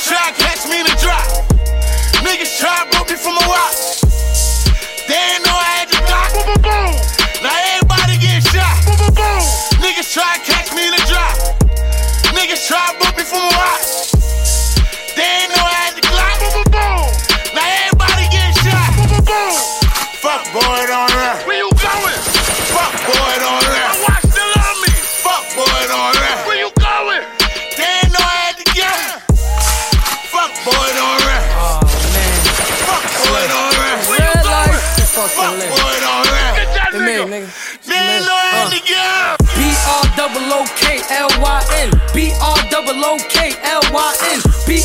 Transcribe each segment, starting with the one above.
try to catch me in the drop. Niggas try to book me from a watch. They ain't know I had the Glock. Now everybody getting shot. Niggas try to catch me in the drop. Niggas try to book me from a watch. They ain't know I had the Glock. Now everybody getting shot. Fuck boy, don't run. Where you going? Fuck boy, don't run. My watch still on me. Fuck boy, don't run. Where you going? They ain't know I had the gun. Fuck boy, don't run. Oh man. Fuck boy, don't run. Red light. Fuck boy, don't run. Get that Hey, man, nigga. nigga. They ain't know I had the gun. BROOKLYN. BROOKLYN.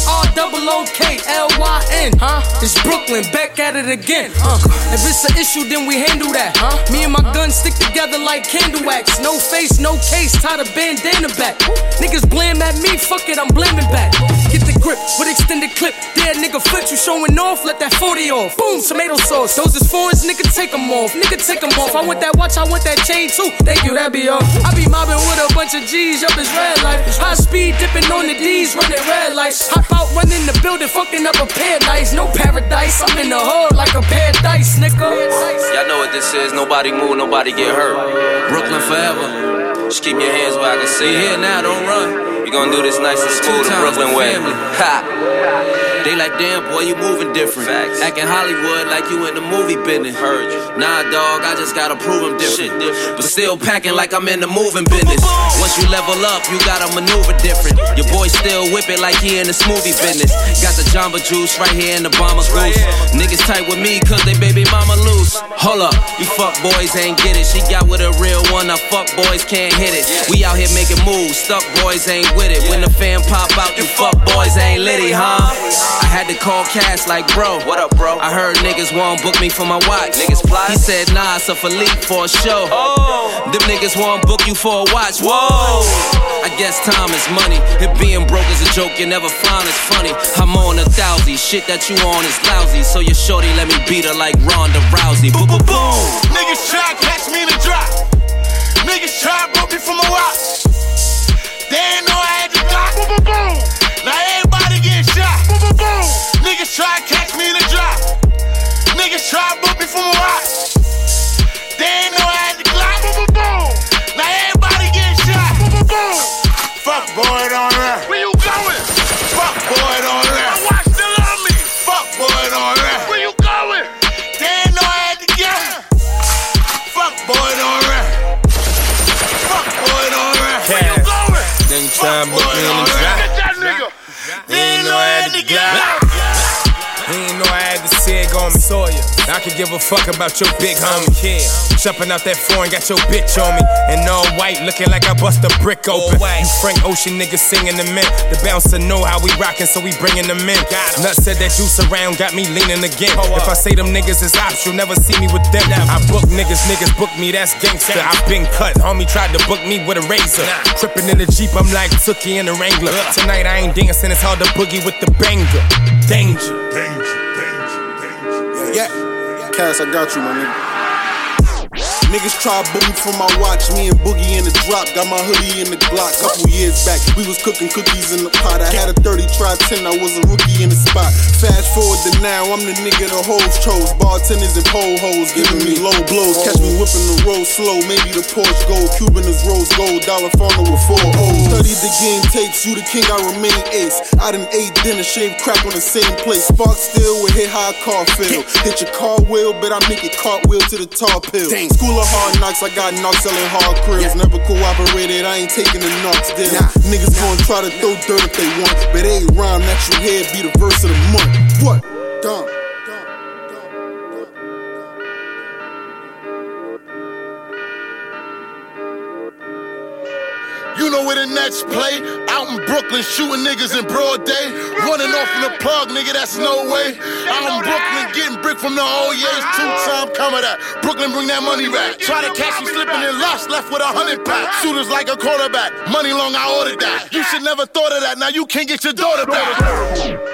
BROOKLYN. It's Brooklyn, back at it again. If it's an issue, then we handle that. Me and my gun stick together like candle wax. No face, no case, tie the bandana back. Niggas blame at me, fuck it, I'm blaming back. Get the grip with extended clip. There, nigga, flip you showing off, let that 40 off. Boom, tomato sauce. Those is foreigns, nigga, take them off. Nigga, take them off. I want that watch, I want that chain too. Thank you, that be all. I be mobbing with a bunch of G's, up his red light. High speed dipping on the D's, running red lights. Hop out, running the building, fucking up a paradise. No paradise, I'm in the hood like a pair of dice, nigga. Y'all know what this is. Nobody move, nobody get hurt. Brooklyn forever. Just keep your hands where I can see. Here now, don't run. We gon' do this nice and smooth the Brooklyn way. Ha! They like, damn, boy, you moving different. Facts. Acting Hollywood like you in the movie business. Heard you. Nah, dog, I just gotta prove I'm different. But still packing like I'm in the moving business. Once you level up, you gotta maneuver different. Your boy still whip it like he in the smoothie business. Got the Jamba Juice right here in the bomber's goose. Niggas tight with me cause they baby mama loose. Hold up, you fuck boys ain't get it. She got with a real one, now fuck boys can't hit it. We out here making moves, stuck boys ain't with it. When the fan pop out, you fuck boys ain't litty, huh? I had to call Cash like, bro, what up, bro? I heard niggas won't book me for my watch. Niggas fly? He said, nah, it's a Philippe for a show. Oh. Them niggas won't book you for a watch. Whoa. I guess time is money. If being broke is a joke, you never find it's funny. I'm on 1,000. Shit that you on is lousy. So your shorty let me beat her like Ronda Rousey. Boom, boom, boom. Niggas try to catch me in the drop. Niggas try to book me from a watch. They ain't know I had the Glock. Now everybody getting shot. Niggas try to catch me in the drop. Niggas try to book me from a watch. They ain't know I had the Glock. Now everybody getting shot. Fuck boy, don't run. Where you going? Fuck boy, don't run. My watch still on me. Fuck boy, don't run. Where you going? They ain't know I had the gun. Fuck boy, don't run. Fuck boy, don't run. Where you going? Then you try and book me in the drop. Get that nigga. They ain't know I had the gun. He ain't know I had the sig on me. Sawyer. I could give a fuck about your big homie. Kid. Jumping out that foreign, got your bitch on me. And all white, looking like I bust a brick open. You Frank Ocean niggas singing the men. The bouncer know how we rockin', so we bringing them in. Nut said that juice around, got me leaning again. If I say them niggas is ops, you'll never see me with them. I book niggas book me, that's gangster. I been cut, homie tried to book me with a razor. Trippin' in the Jeep, I'm like Tookie in the Wrangler. Tonight I ain't dancing, it's hard to boogie with the banger. Danger. Yeah, Cass, I got you, my nigga. Niggas try to book me for my watch. Me and Boogie in the drop. Got my hoodie in the Glock. Couple years back, we was cooking cookies in the pot. I had a 30, try 10, I was a rookie in the spot. Fast forward to now, I'm the nigga the hoes chose. Bartenders and pole hoes giving me low blows. Catch me whipping the road slow. Maybe the Porsche gold. Cuban is rose gold. Dollar funnel with 4 O's. Studied the game takes. You the king, I remain ace. I done ate dinner, shaved crack on the same place. Spark still with hit high car feel. Hit your car wheel, but I make it cartwheel to the tar pill. School of hard knocks, I got knocks selling hard krills. Never cooperated, I ain't taking the knocks deal. Niggas gon' try to throw dirt if they want, but every rhyme that you hear be the verse of the month. What? Dumb. You know where the Nets play? Out in Brooklyn, shooting niggas in broad day. Running off from the plug, nigga, that's no way. Out in Brooklyn, getting brick from the old years. 2-time coming that. Brooklyn, bring that money back. Try to catch me slipping in lust, left with 100 packs. Shooters like a quarterback. Money long, I ordered that. You should never thought of that. Now you can't get your daughter back.